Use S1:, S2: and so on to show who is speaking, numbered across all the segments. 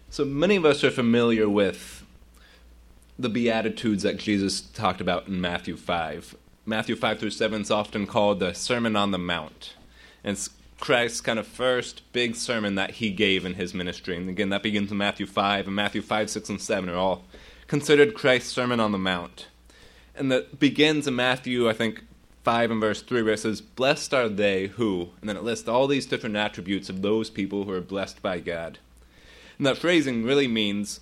S1: So many of us are familiar with the Beatitudes that Jesus talked about in Matthew 5. Matthew 5 through 7 is often called the Sermon on the Mount. And it's Christ's kind of first big sermon that he gave in his ministry. And again, that begins in Matthew 5, and Matthew 5, 6, and 7 are all considered Christ's Sermon on the Mount. And that begins in Matthew, I think, 5 and verse 3, where it says, "Blessed are they who," and then it lists all these different attributes of those people who are blessed by God. And that phrasing really means,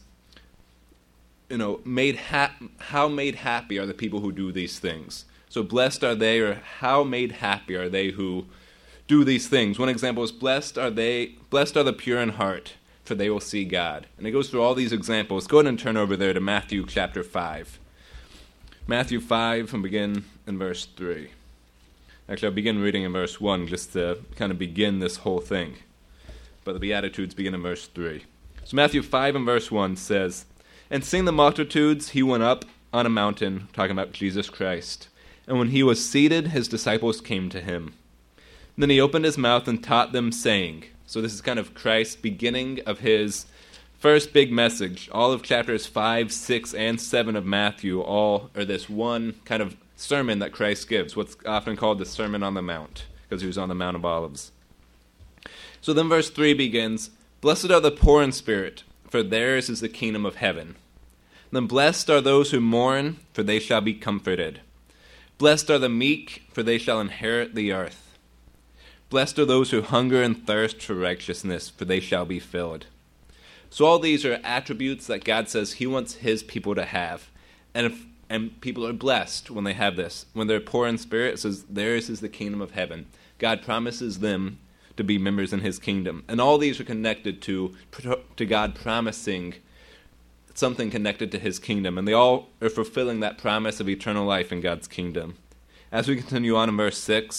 S1: how made happy are the people who do these things. So blessed are they, or how made happy are they who do these things. One example is, blessed are the pure in heart, for they will see God. And it goes through all these examples. Go ahead and turn over there to Matthew chapter 5. Matthew 5, and begin in verse 3. Actually, I'll begin reading in verse 1 just to kind of begin this whole thing. But the Beatitudes begin in verse 3. So Matthew 5 and verse 1 says, "And seeing the multitudes, he went up on a mountain," talking about Jesus Christ. "And when he was seated, his disciples came to him. Then he opened his mouth and taught them, saying," so this is kind of Christ's beginning of his first big message. All of chapters 5, 6, and 7 of Matthew all are this one kind of sermon that Christ gives, what's often called the Sermon on the Mount, because he was on the Mount of Olives. So then verse 3 begins, "Blessed are the poor in spirit, for theirs is the kingdom of heaven. Then blessed are those who mourn, for they shall be comforted. Blessed are the meek, for they shall inherit the earth. Blessed are those who hunger and thirst for righteousness, for they shall be filled." So all these are attributes that God says he wants his people to have. And people are blessed when they have this. When they're poor in spirit, it says theirs is the kingdom of heaven. God promises them to be members in his kingdom. And all these are connected to God promising something connected to his kingdom. And they all are fulfilling that promise of eternal life in God's kingdom. As we continue on in verse 7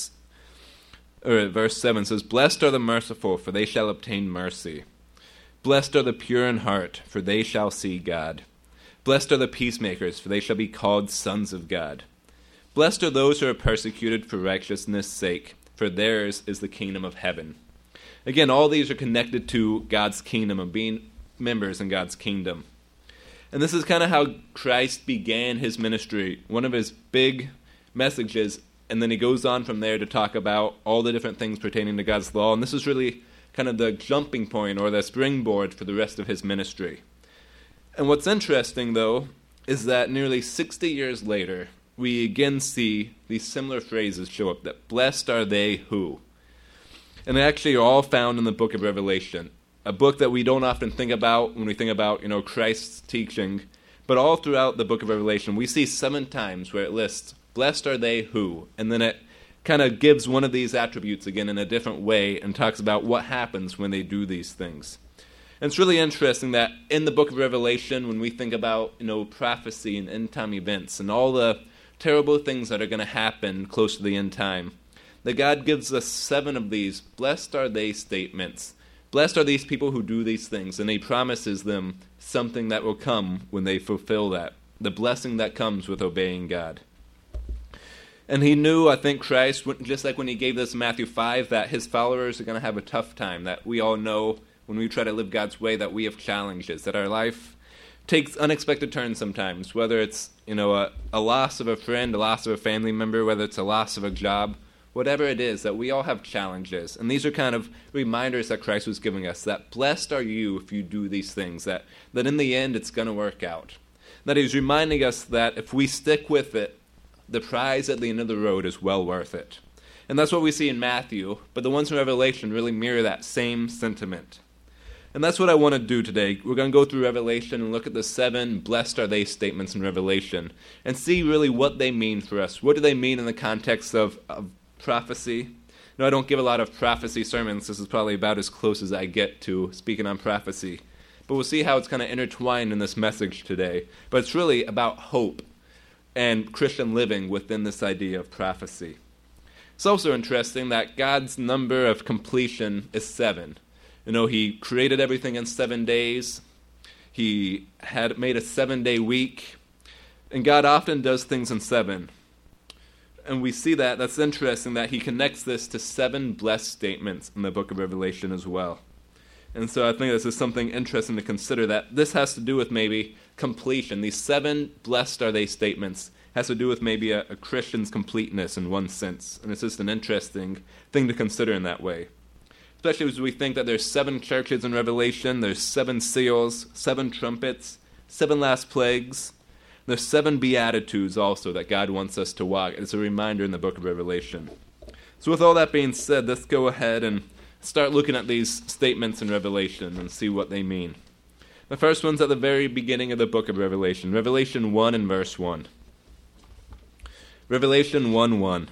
S1: says, "Blessed are the merciful, for they shall obtain mercy. Blessed are the pure in heart, for they shall see God. Blessed are the peacemakers, for they shall be called sons of God. Blessed are those who are persecuted for righteousness' sake, for theirs is the kingdom of heaven." Again, all these are connected to God's kingdom and being members in God's kingdom. And this is kind of how Christ began his ministry, one of his big messages, and then he goes on from there to talk about all the different things pertaining to God's law. And this is really kind of the jumping point or the springboard for the rest of his ministry. And what's interesting, though, is that nearly 60 years later, we again see these similar phrases show up, that blessed are they who. And they actually are all found in the book of Revelation, a book that we don't often think about when we think about, Christ's teaching. But all throughout the book of Revelation, we see 7 times where it lists, blessed are they who, and then it kind of gives one of these attributes again in a different way and talks about what happens when they do these things. And it's really interesting that in the book of Revelation, when we think about, prophecy and end-time events and all the terrible things that are going to happen close to the end time, that God gives us 7 of these blessed are they statements. Blessed are these people who do these things, and he promises them something that will come when they fulfill that, the blessing that comes with obeying God. And he knew, I think, Christ, just like when he gave this in Matthew 5, that his followers are going to have a tough time, that we all know when we try to live God's way that we have challenges, that our life takes unexpected turns sometimes, whether it's, a loss of a friend, a loss of a family member, whether it's a loss of a job, whatever it is, that we all have challenges. And these are kind of reminders that Christ was giving us, that blessed are you if you do these things, that in the end it's going to work out. That he was reminding us that if we stick with it, the prize at the end of the road is well worth it. And that's what we see in Matthew, but the ones in Revelation really mirror that same sentiment. And that's what I want to do today. We're going to go through Revelation and look at the 7 blessed are they statements in Revelation and see really what they mean for us. What do they mean in the context of prophecy? No, I don't give a lot of prophecy sermons. This is probably about as close as I get to speaking on prophecy. But we'll see how it's kind of intertwined in this message today. But it's really about hope and Christian living within this idea of prophecy. It's also interesting that God's number of completion is 7. He created everything in 7 days. He had made a 7-day week. And God often does things in 7. And we see that's interesting that he connects this to 7 blessed statements in the book of Revelation as well. And so I think this is something interesting to consider, that this has to do with maybe completion. These 7 blessed are they statements has to do with maybe a Christian's completeness in one sense. And it's just an interesting thing to consider in that way. Especially as we think that there's 7 churches in Revelation, there's 7 seals, 7 trumpets, 7 last plagues. There's 7 beatitudes also that God wants us to walk. It's a reminder in the book of Revelation. So with all that being said, let's go ahead and start looking at these statements in Revelation and see what they mean. The first one's at the very beginning of the book of Revelation, Revelation 1 and verse 1. Revelation 1:1.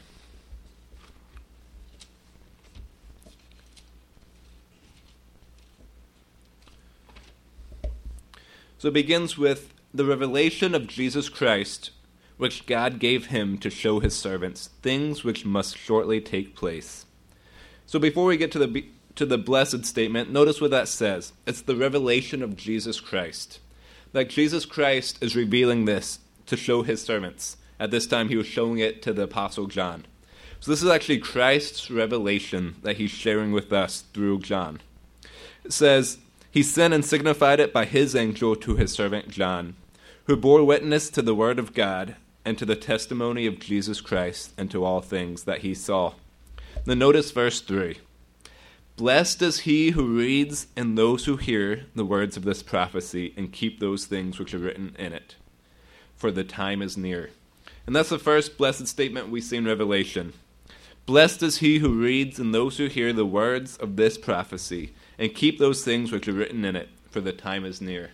S1: So it begins with the revelation of Jesus Christ, which God gave him to show his servants, things which must shortly take place. So before we get to the blessed statement, notice what that says. It's the revelation of Jesus Christ. That Jesus Christ is revealing this to show his servants. At this time, he was showing it to the Apostle John. So this is actually Christ's revelation that he's sharing with us through John. It says, he sent and signified it by his angel to his servant John, who bore witness to the word of God and to the testimony of Jesus Christ and to all things that he saw. Then notice verse 3. Blessed is he who reads and those who hear the words of this prophecy and keep those things which are written in it, for the time is near. And that's the first blessed statement we see in Revelation. Blessed is he who reads and those who hear the words of this prophecy and keep those things which are written in it, for the time is near.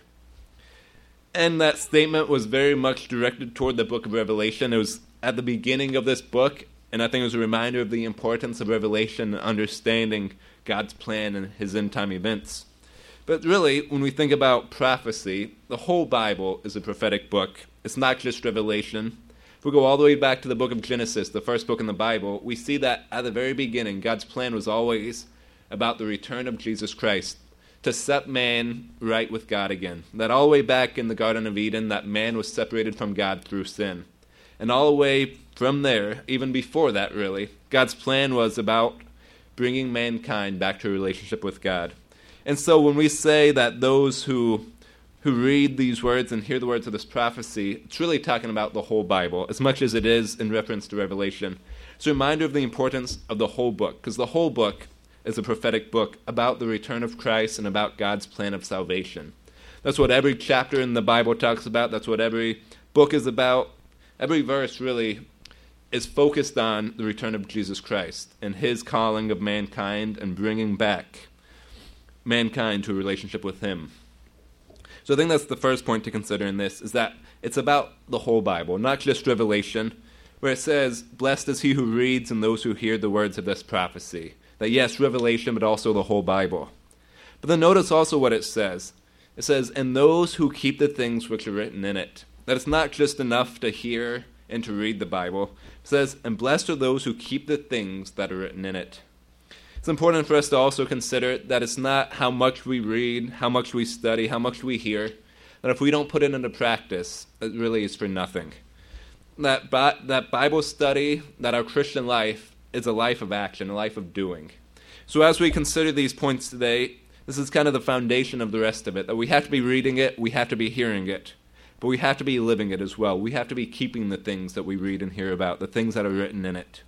S1: And that statement was very much directed toward the book of Revelation. It was at the beginning of this book, and I think it was a reminder of the importance of Revelation and understanding God's plan and his end-time events. But really, when we think about prophecy, the whole Bible is a prophetic book. It's not just Revelation. If we go all the way back to the book of Genesis, the first book in the Bible, we see that at the very beginning, God's plan was always about the return of Jesus Christ to set man right with God again. That all the way back in the Garden of Eden, that man was separated from God through sin. And all the way from there, even before that really, God's plan was about bringing mankind back to a relationship with God. And so when we say that those who read these words and hear the words of this prophecy, it's really talking about the whole Bible, as much as it is in reference to Revelation. It's a reminder of the importance of the whole book, because the whole book is a prophetic book about the return of Christ and about God's plan of salvation. That's what every chapter in the Bible talks about. That's what every book is about. Every verse really is focused on the return of Jesus Christ and his calling of mankind and bringing back mankind to a relationship with him. So I think that's the first point to consider in this, is that it's about the whole Bible, not just Revelation, where it says, blessed is he who reads and those who hear the words of this prophecy. That yes, Revelation, but also the whole Bible. But then notice also what it says. It says, and those who keep the things which are written in it. That it's not just enough to hear and to read the Bible. It says, and blessed are those who keep the things that are written in it. It's important for us to also consider that it's not how much we read, how much we study, how much we hear, that if we don't put it into practice, it really is for nothing. That Bible study, that our Christian life is a life of action, a life of doing. So as we consider these points today, this is kind of the foundation of the rest of it, that we have to be reading it, we have to be hearing it, but we have to be living it as well. We have to be keeping the things that we read and hear about, the things that are written in it.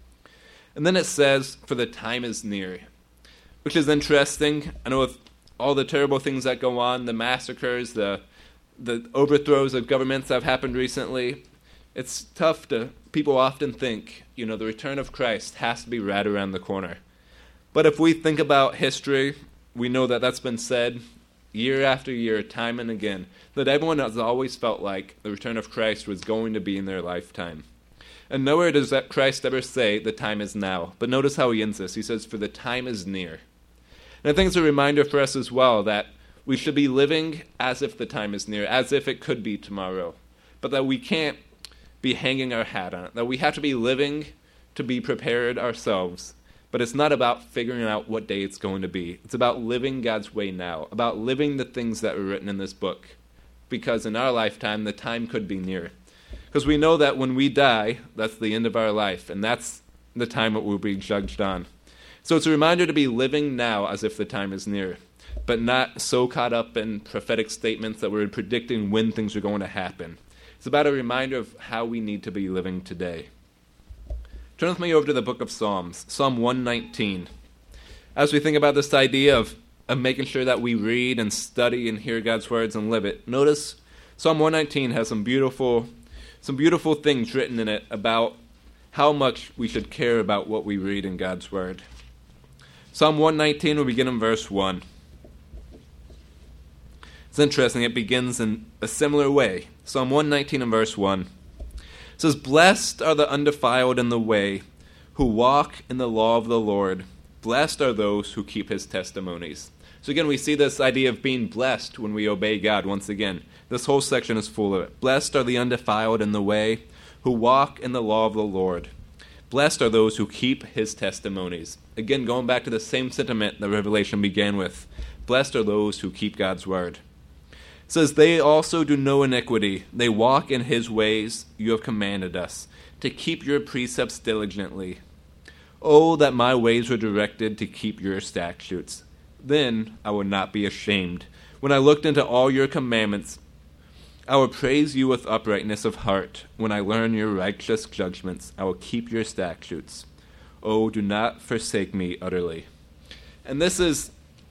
S1: And then it says, for the time is near, which is interesting. I know with all the terrible things that go on, the massacres, the overthrows of governments that have happened recently, it's tough to, people often think, the return of Christ has to be right around the corner. But if we think about history, we know that that's been said year after year, time and again, that everyone has always felt like the return of Christ was going to be in their lifetime. And nowhere does that Christ ever say the time is now. But notice how he ends this. He says, for the time is near. And I think it's a reminder for us as well that we should be living as if the time is near, as if it could be tomorrow. But that we can't be hanging our hat on it. That we have to be living to be prepared ourselves. But it's not about figuring out what day it's going to be. It's about living God's way now. About living the things that were written in this book. Because in our lifetime, the time could be near. Because we know that when we die, that's the end of our life, and that's the time that we'll be judged on. So it's a reminder to be living now as if the time is near. but not so caught up in prophetic statements that we're predicting when things are going to happen. It's about a reminder of how we need to be living today. Turn with me over to the book of Psalms, Psalm 119. As we think about this idea of making sure that we read and study and hear God's words and live it, notice Psalm 119 has some beautiful things written in it about how much we should care about what we read in God's word. Psalm 119 will begin in verse 1. It's interesting, it begins in a similar way. Psalm 119 and verse 1. It says, "Blessed are the undefiled in the way, who walk in the law of the Lord. Blessed are those who keep his testimonies." So again, we see this idea of being blessed when we obey God once again. This whole section is full of it. Blessed are the undefiled in the way, who walk in the law of the Lord. Blessed are those who keep his testimonies. Again, going back to the same sentiment that Revelation began with. Blessed are those who keep God's word. It says, "They also do no iniquity. They walk in his ways. You have commanded us to keep your precepts diligently. Oh, that my ways were directed to keep your statutes. Then I would not be ashamed. When I looked into all your commandments, I will praise you with uprightness of heart. When I learn your righteous judgments, I will keep your statutes. Oh, do not forsake me utterly." And this is,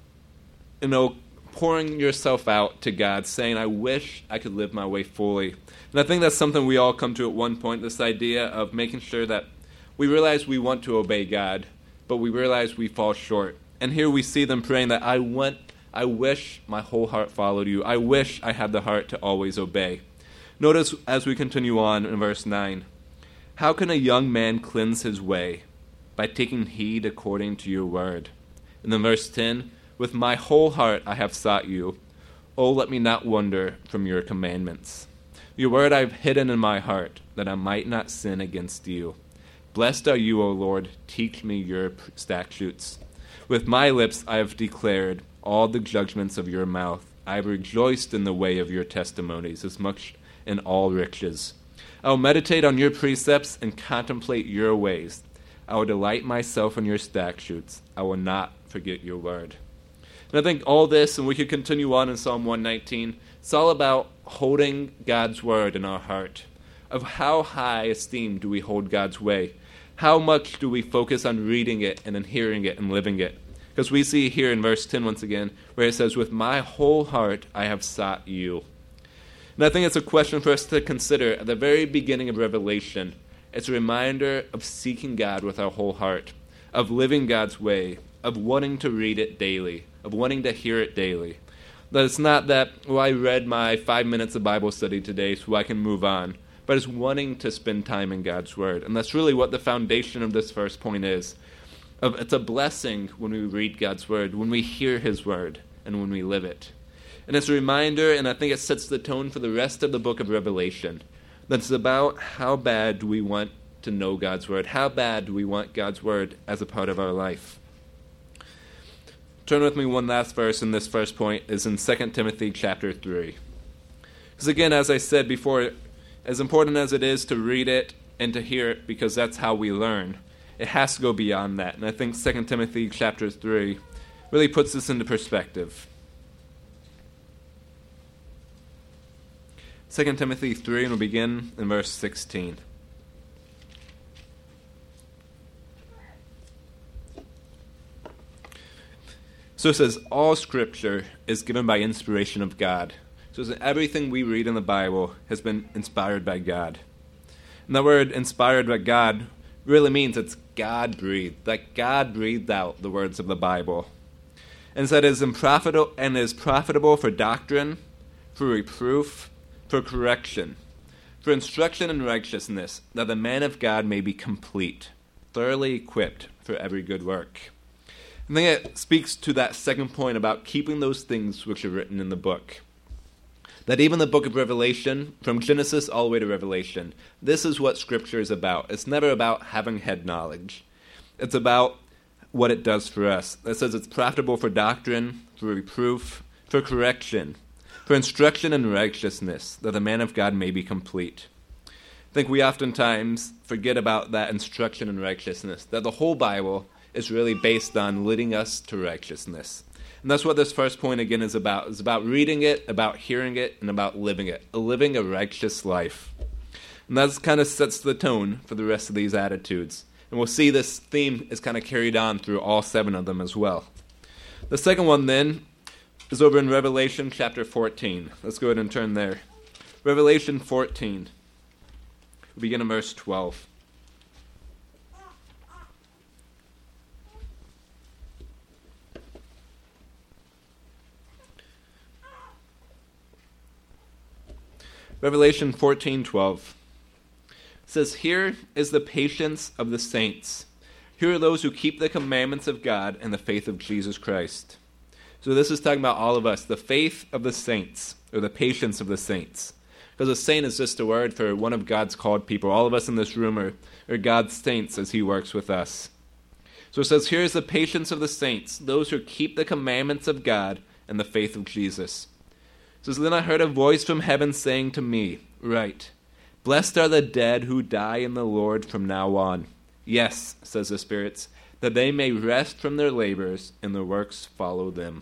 S1: pouring yourself out to God, saying, I wish I could live my way fully. And I think that's something we all come to at one point, this idea of making sure that we realize we want to obey God, but we realize we fall short. And here we see them praying that I wish my whole heart followed you. I wish I had the heart to always obey. Notice as we continue on in verse 9, "How can a young man cleanse his way? By taking heed according to your word." And then verse 10, "With my whole heart I have sought you. Oh, let me not wander from your commandments. Your word I have hidden in my heart, that I might not sin against you. Blessed are you, O Lord. Teach me your statutes. With my lips I have declared all the judgments of your mouth. I have rejoiced in the way of your testimonies, as much in all riches. I will meditate on your precepts and contemplate your ways. I will delight myself in your statutes. I will not forget your word." And I think all this, and we could continue on in Psalm 119, it's all about holding God's word in our heart. Of how high esteem do we hold God's way? How much do we focus on reading it and in hearing it and living it? Because we see here in verse 10 once again, where it says, "With my whole heart I have sought you." And I think it's a question for us to consider at the very beginning of Revelation. It's a reminder of seeking God with our whole heart, of living God's way, of wanting to read it daily, of wanting to hear it daily. That it's not that, I read my 5 minutes of Bible study today so I can move on, but it's wanting to spend time in God's word. And that's really what the foundation of this first point is. It's a blessing when we read God's word, when we hear his word, and when we live it. And it's a reminder, and I think it sets the tone for the rest of the book of Revelation, that's about how bad do we want to know God's word, how bad do we want God's word as a part of our life. Turn with me one last verse, and this first point is in 2 Timothy chapter 3. Because again, as I said before, as important as it is to read it and to hear it, because that's how we learn, it has to go beyond that. And I think 2 Timothy chapter 3 really puts this into perspective. 2 Timothy 3, and we'll begin in verse 16. So it says, "All Scripture is given by inspiration of God." So it says everything we read in the Bible has been inspired by God. And the word inspired by God really means it's God-breathed. That God breathed out the words of the Bible. And so it is profitable for doctrine, for reproof, for correction, for instruction in righteousness, that the man of God may be complete, thoroughly equipped for every good work. I think it speaks to that second point about keeping those things which are written in the book. That even the book of Revelation, from Genesis all the way to Revelation, this is what Scripture is about. It's never about having head knowledge. It's about what it does for us. It says it's profitable for doctrine, for reproof, for correction, for instruction in righteousness, that the man of God may be complete. I think we oftentimes forget about that instruction in righteousness, that the whole Bible is really based on leading us to righteousness. And that's what this first point again is about. It's about reading it, about hearing it, and about living it. Living a righteous life. And that kind of sets the tone for the rest of these attitudes. And we'll see this theme is kind of carried on through all 7 of them as well. The second one then is over in Revelation chapter 14. Let's go ahead and turn there. Revelation 14. We'll begin in verse 12. Revelation 14:12 says, "Here is the patience of the saints. Here are those who keep the commandments of God and the faith of Jesus Christ." So this is talking about all of us, the faith of the saints, or the patience of the saints. Because a saint is just a word for one of God's called people. All of us in this room are God's saints as he works with us. So it says, here is the patience of the saints, those who keep the commandments of God and the faith of Jesus. It says, then I heard a voice from heaven saying to me, "Write, blessed are the dead who die in the Lord from now on. Yes," says the spirits, "that they may rest from their labors and their works follow them."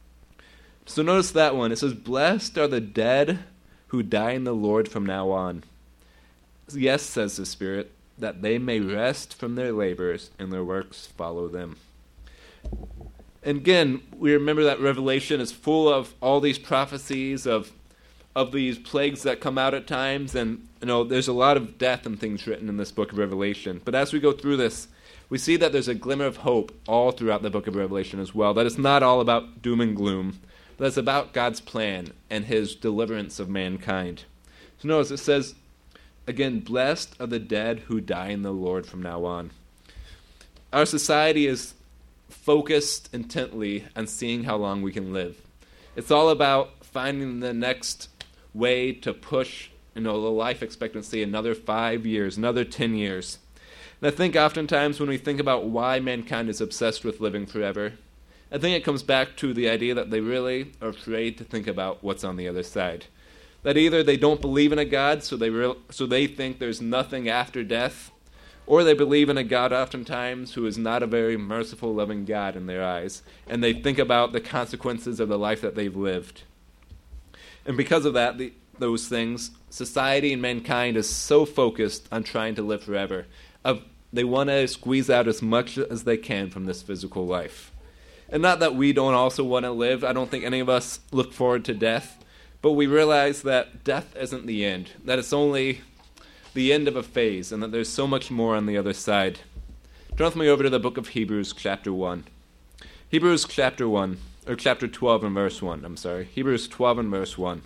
S1: So notice that one. It says, blessed are the dead who die in the Lord from now on. Yes, says the Spirit, that they may rest from their labors and their works follow them. And again, we remember that Revelation is full of all these prophecies of these plagues that come out at times, and there's a lot of death and things written in this book of Revelation. But as we go through this, we see that there's a glimmer of hope all throughout the book of Revelation as well, that it's not all about doom and gloom, but it's about God's plan and his deliverance of mankind. So notice it says, again, blessed are the dead who die in the Lord from now on. Our society is focused intently on seeing how long we can live. It's all about finding the next way to push the life expectancy another 5 years, another 10 years. And I think oftentimes when we think about why mankind is obsessed with living forever, I think it comes back to the idea that they really are afraid to think about what's on the other side. That either they don't believe in a God, so they think there's nothing after death, or they believe in a God oftentimes who is not a very merciful, loving God in their eyes, and they think about the consequences of the life that they've lived. And because of that, those things, society and mankind is so focused on trying to live forever. They want to squeeze out as much as they can from this physical life. And not that we don't also want to live. I don't think any of us look forward to death. But we realize that death isn't the end, that it's only the end of a phase, and that there's so much more on the other side. Turn with me over to the book of Hebrews chapter 1. Hebrews chapter 1, or chapter 12 and verse 1, I'm sorry. Hebrews 12 and verse 1.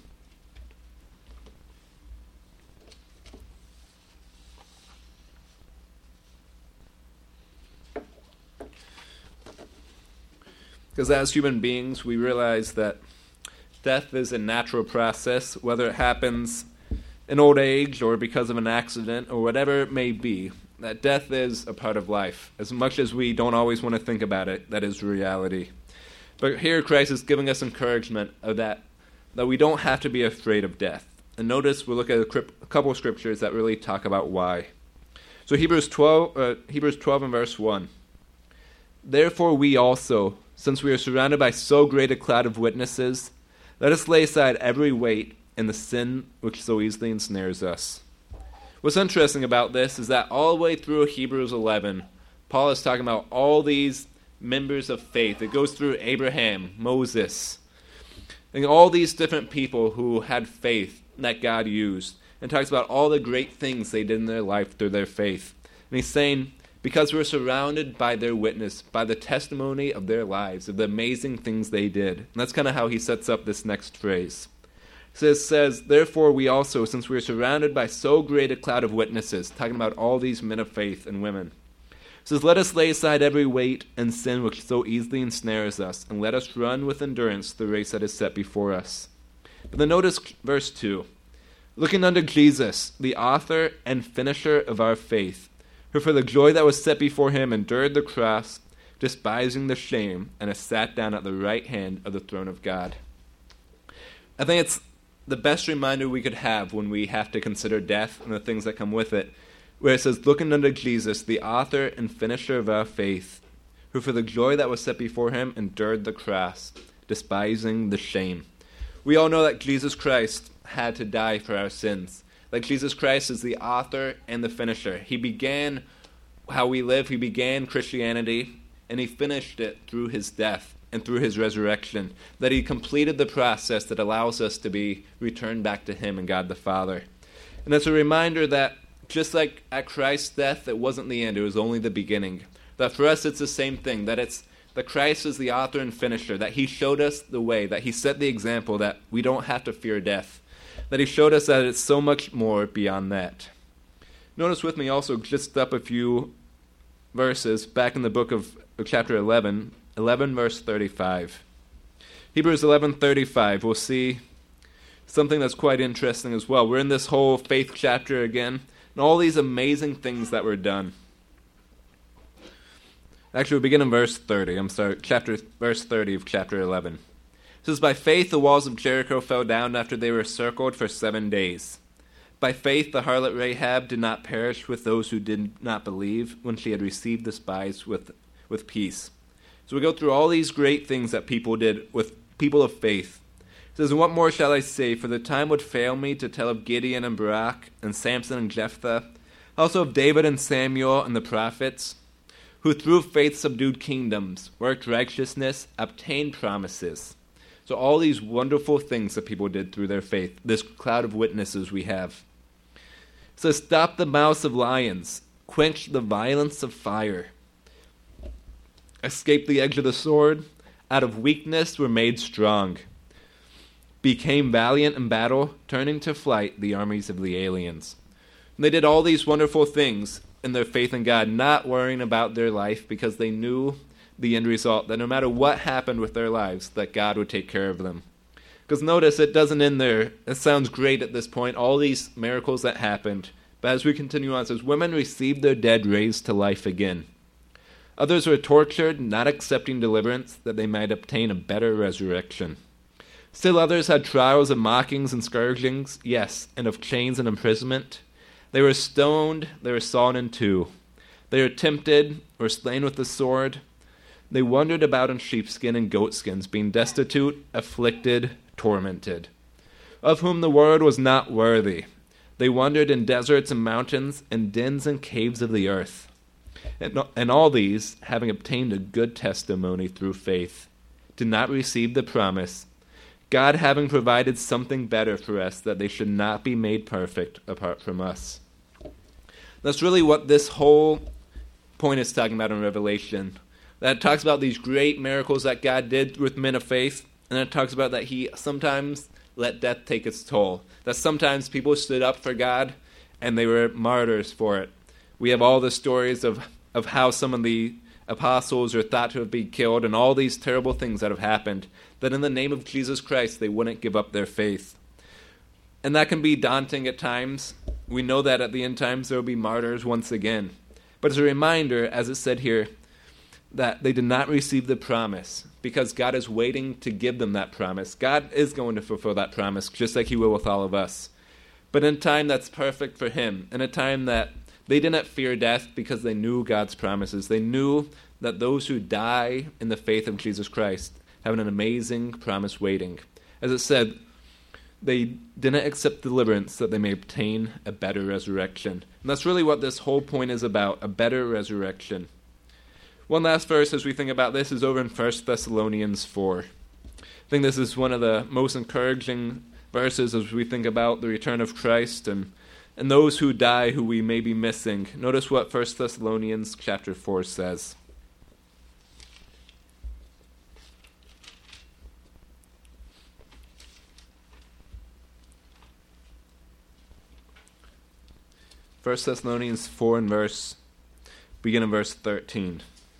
S1: Because as human beings, we realize that death is a natural process, whether it happens in old age or because of an accident or whatever it may be, that death is a part of life. As much as we don't always want to think about it, that is reality. But here Christ is giving us encouragement of that we don't have to be afraid of death. And notice we'll look at a couple of scriptures that really talk about why. So Hebrews 12 and verse 1. Therefore we also, since we are surrounded by so great a cloud of witnesses, let us lay aside every weight and the sin which so easily ensnares us. What's interesting about this is that all the way through Hebrews 11, Paul is talking about all these members of faith. It goes through Abraham, Moses, and all these different people who had faith that God used, and talks about all the great things they did in their life through their faith. And he's saying, because we're surrounded by their witness, by the testimony of their lives, of the amazing things they did. And that's kind of how he sets up this next phrase. It says, therefore we also, since we are surrounded by so great a cloud of witnesses, talking about all these men of faith and women, it says, let us lay aside every weight and sin which so easily ensnares us, and let us run with endurance the race that is set before us. But then notice verse 2. Looking unto Jesus, the author and finisher of our faith, who for the joy that was set before him endured the cross, despising the shame, and has sat down at the right hand of the throne of God. I think it's the best reminder we could have when we have to consider death and the things that come with it, where it says, looking unto Jesus, the author and finisher of our faith, who for the joy that was set before him endured the cross, despising the shame. We all know that Jesus Christ had to die for our sins. That Jesus Christ is the author and the finisher. He began how we live. He began Christianity, and he finished it through his death and through his resurrection. That he completed the process that allows us to be returned back to him and God the Father. And it's a reminder that just like at Christ's death, it wasn't the end, it was only the beginning. That for us it's the same thing, that Christ is the author and finisher, that he showed us the way, that he set the example, that we don't have to fear death, that he showed us that it's so much more beyond that. Notice with me also just up a few verses back in the book of chapter 11 verse 35. Hebrews 11:35, we'll see something that's quite interesting as well. We're in this whole faith chapter again, and all these amazing things that were done. Actually, we'll begin in verse 30. Verse 30 of chapter 11. It says, "By faith the walls of Jericho fell down after they were circled for 7 days. By faith the harlot Rahab did not perish with those who did not believe when she had received the spies with peace." So we go through all these great things that people did with people of faith. It says, "And what more shall I say? For the time would fail me to tell of Gideon and Barak and Samson and Jephthah, also of David and Samuel and the prophets, who through faith subdued kingdoms, worked righteousness, obtained promises." So all these wonderful things that people did through their faith, this cloud of witnesses we have. It says, "Stop the mouths of lions, quench the violence of fire, escape the edge of the sword, out of weakness were made strong, became valiant in battle, turning to flight the armies of the aliens." And they did all these wonderful things in their faith in God, not worrying about their life because they knew the end result, that no matter what happened with their lives, that God would take care of them. Because notice, it doesn't end there. It sounds great at this point, all these miracles that happened. But as we continue on, it says, "Women received their dead raised to life again. Others were tortured, not accepting deliverance, that they might obtain a better resurrection. Still others had trials of mockings and scourgings, yes, and of chains and imprisonment. They were stoned, they were sawn in two. They were tempted, were slain with the sword. They wandered about in sheepskin and goatskins, being destitute, afflicted, tormented, of whom the world was not worthy. They wandered in deserts and mountains, and dens and caves of the earth. And all these, having obtained a good testimony through faith, did not receive the promise, God having provided something better for us, that they should not be made perfect apart from us." That's really what this whole point is talking about in Revelation. That it talks about these great miracles that God did with men of faith, and it talks about that he sometimes let death take its toll. That sometimes people stood up for God, and they were martyrs for it. We have all the stories of how some of the apostles are thought to have been killed, and all these terrible things that have happened, that in the name of Jesus Christ they wouldn't give up their faith. And that can be daunting at times. We know that at the end times there will be martyrs once again. But it's a reminder, as it said here, that they did not receive the promise, because God is waiting to give them that promise. God is going to fulfill that promise, just like he will with all of us. But in a time that's perfect for him, in a time that they didn't fear death because they knew God's promises. They knew that those who die in the faith of Jesus Christ have an amazing promise waiting. As it said, they didn't accept deliverance that they may obtain a better resurrection. And that's really what this whole point is about, a better resurrection. One last verse as we think about this is over in 1 Thessalonians 4. I think this is one of the most encouraging verses as we think about the return of Christ and those who die who we may be missing. Notice what 1 Thessalonians chapter 4 says. First Thessalonians 4 begin in verse 13.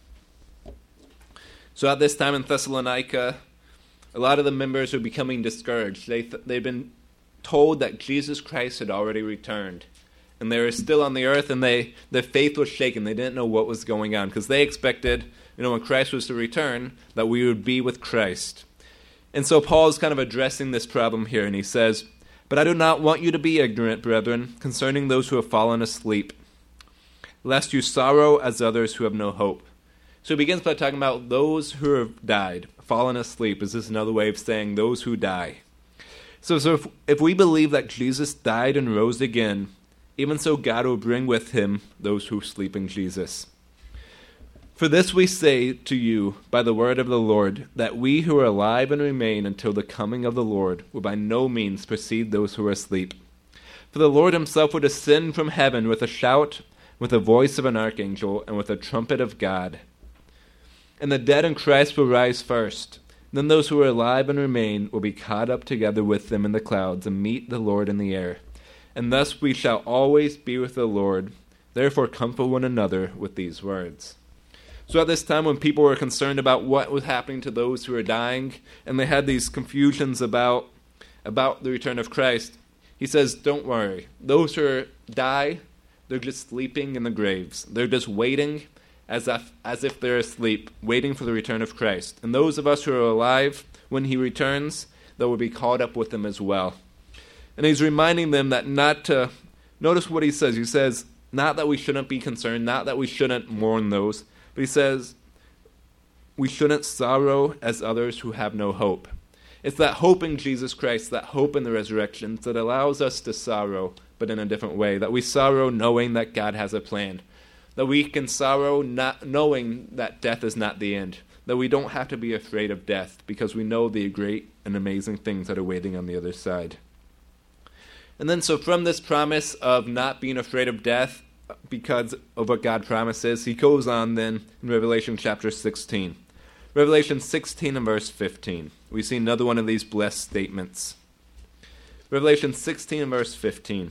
S1: So at this time in Thessalonica, a lot of the members were becoming discouraged. They'd been told that Jesus Christ had already returned, and they were still on the earth, and their faith was shaken. They didn't know what was going on, because they expected, when Christ was to return, that we would be with Christ. And so Paul is kind of addressing this problem here, and he says, "But I do not want you to be ignorant, brethren, concerning those who have fallen asleep, lest you sorrow as others who have no hope. So he begins by talking about those who have died, fallen asleep. Is this another way of saying those who die? So if we believe that Jesus died and rose again, even so God will bring with him those who sleep in Jesus. For this we say to you by the word of the Lord, that we who are alive and remain until the coming of the Lord will by no means precede those who are asleep. For the Lord himself will descend from heaven with a shout, with the voice of an archangel, and with the trumpet of God. And the dead in Christ will rise first. Then those who are alive and remain will be caught up together with them in the clouds and meet the Lord in the air. And thus we shall always be with the Lord. Therefore comfort one another with these words. So at this time when people were concerned about what was happening to those who were dying, and they had these confusions about the return of Christ, he says, don't worry. Those who die, they're just sleeping in the graves. They're just waiting as if they're asleep, waiting for the return of Christ. And those of us who are alive, when he returns, they will be caught up with him as well. And he's reminding them that not to, notice what he says. He says, not that we shouldn't be concerned, not that we shouldn't mourn those, but he says, we shouldn't sorrow as others who have no hope. It's that hope in Jesus Christ, that hope in the resurrection, that allows us to sorrow, but in a different way. That we sorrow knowing that God has a plan. That we can sorrow not knowing that death is not the end. That we don't have to be afraid of death, because we know the great and amazing things that are waiting on the other side. And then so from this promise of not being afraid of death, because of what God promises, he goes on then in Revelation chapter 16. Revelation 16 and verse 15. We see another one of these blessed statements. Revelation 16 and verse 15.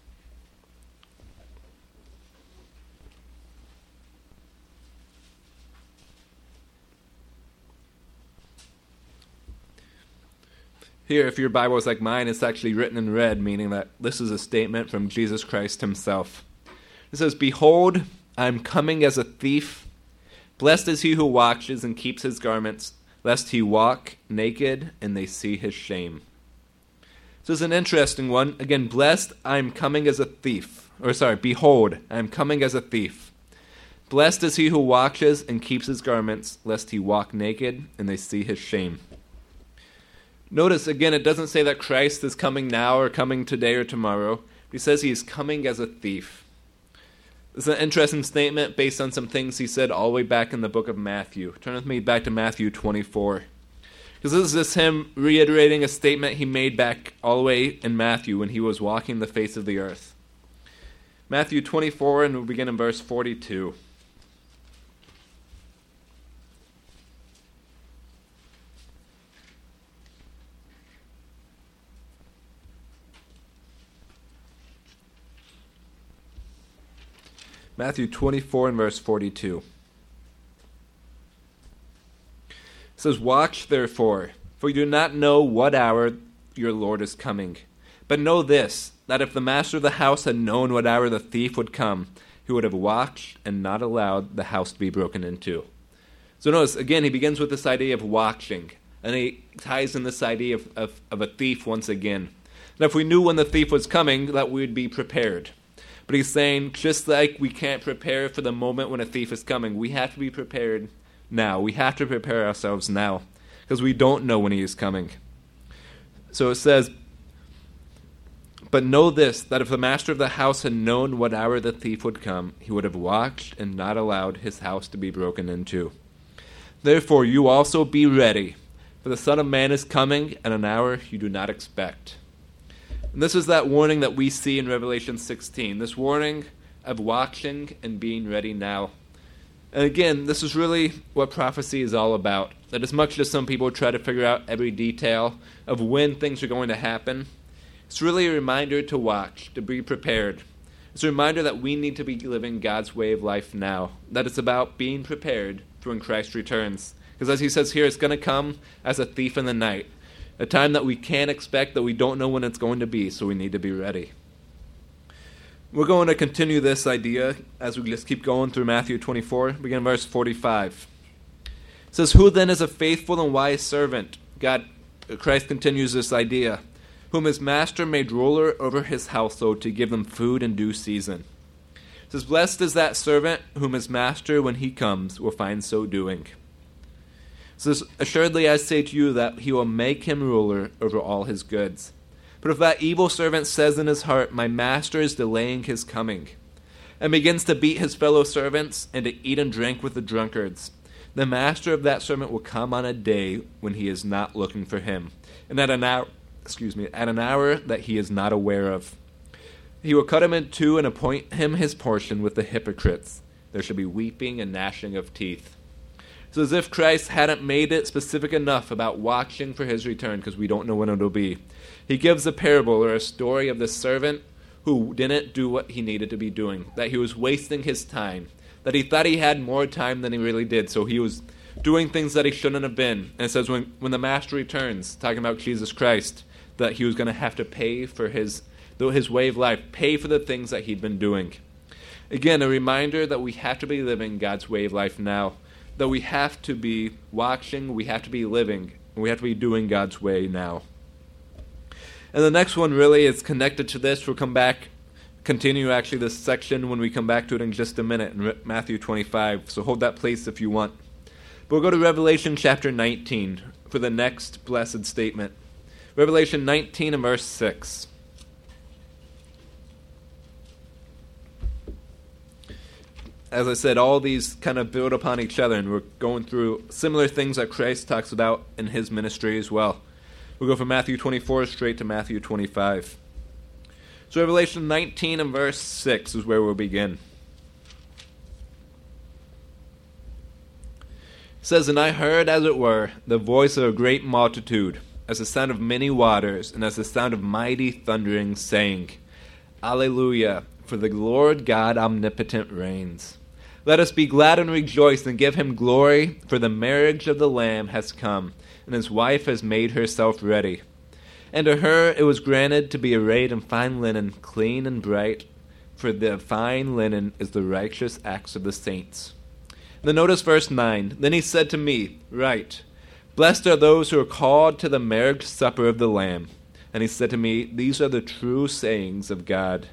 S1: Here, if your Bible is like mine, it's actually written in red, meaning that this is a statement from Jesus Christ himself. It says, "Behold, I am coming as a thief. Blessed is he who watches and keeps his garments, lest he walk naked and they see his shame." So it's an interesting one. Again, blessed, I am coming as a thief. Behold, I am coming as a thief. Blessed is he who watches and keeps his garments, lest he walk naked and they see his shame. Notice, again, it doesn't say that Christ is coming now or coming today or tomorrow. He says he is coming as a thief. It's an interesting statement based on some things he said all the way back in the book of Matthew. Turn with me back to Matthew 24. Because this is just him reiterating a statement he made back all the way in Matthew when he was walking the face of the earth. Matthew 24, and we'll begin in verse 42. Matthew 24 and verse 42. It says, "Watch therefore, for you do not know what hour your Lord is coming. But know this, that if the master of the house had known what hour the thief would come, he would have watched and not allowed the house to be broken into." So notice, again, he begins with this idea of watching, and he ties in this idea of a thief once again. Now, if we knew when the thief was coming, that we would be prepared. But he's saying, just like we can't prepare for the moment when a thief is coming, we have to be prepared now. We have to prepare ourselves now, because we don't know when he is coming. So it says, "But know this, that if the master of the house had known what hour the thief would come, he would have watched and not allowed his house to be broken into. Therefore you also be ready, for the Son of Man is coming at an hour you do not expect." And this is that warning that we see in Revelation 16, this warning of watching and being ready now. And again, this is really what prophecy is all about. That as much as some people try to figure out every detail of when things are going to happen, it's really a reminder to watch, to be prepared. It's a reminder that we need to be living God's way of life now. That it's about being prepared for when Christ returns. Because as he says here, it's going to come as a thief in the night. A time that we can't expect, that we don't know when it's going to be, so we need to be ready. We're going to continue this idea as we just keep going through Matthew 24, begin verse 45. It says, "Who then is a faithful and wise servant?" Christ continues this idea. "Whom his master made ruler over his household to give them food in due season. It says, "Blessed is that servant whom his master, when he comes, will find so doing." It says, "Assuredly I say to you that he will make him ruler over all his goods. But if that evil servant says in his heart, 'My master is delaying his coming,' and begins to beat his fellow servants and to eat and drink with the drunkards, the master of that servant will come on a day when he is not looking for him, and at an hour that he is not aware of. He will cut him in two and appoint him his portion with the hypocrites. There shall be weeping and gnashing of teeth." So as if Christ hadn't made it specific enough about watching for his return, because we don't know when it'll be, he gives a parable or a story of the servant who didn't do what he needed to be doing, that he was wasting his time, that he thought he had more time than he really did, so he was doing things that he shouldn't have been. And it says when the master returns, talking about Jesus Christ, that he was going to have to pay for his way of life, pay for the things that he'd been doing. Again, a reminder that we have to be living God's way of life now, that we have to be watching, we have to be living, and we have to be doing God's way now. And the next one really is connected to this. We'll continue actually this section when we come back to it in just a minute in Matthew 25, so hold that place if you want. But we'll go to Revelation chapter 19 for the next blessed statement. Revelation 19 and verse 6. As I said, all these kind of build upon each other, and we're going through similar things that Christ talks about in his ministry as well. We'll go from Matthew 24 straight to Matthew 25. So Revelation 19 and verse 6 is where we'll begin. It says, "And I heard, as it were, the voice of a great multitude, as the sound of many waters, and as the sound of mighty thundering, saying, Alleluia, for the Lord God omnipotent reigns. Let us be glad and rejoice and give him glory, for the marriage of the Lamb has come, and his wife has made herself ready. And to her it was granted to be arrayed in fine linen, clean and bright, for the fine linen is the righteous acts of the saints." Then notice verse 9. "Then he said to me, Write, Blessed are those who are called to the marriage supper of the Lamb. And he said to me, These are the true sayings of God."